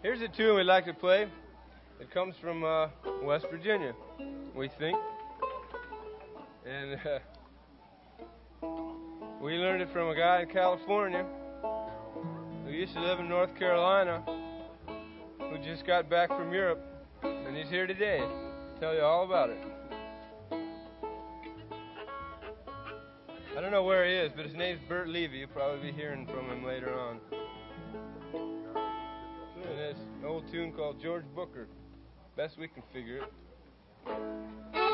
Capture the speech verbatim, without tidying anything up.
Here's a tune we'd like to play. It comes from uh, West Virginia, we think. And uh, we learned it from a guy in California who used to live in North Carolina, who just got back from Europe, and he's here today to tell you all about it. I don't know where he is, but his name's Bert Levy. You'll probably be hearing from him later on. And it's an old tune called George Booker. Best we can figure it.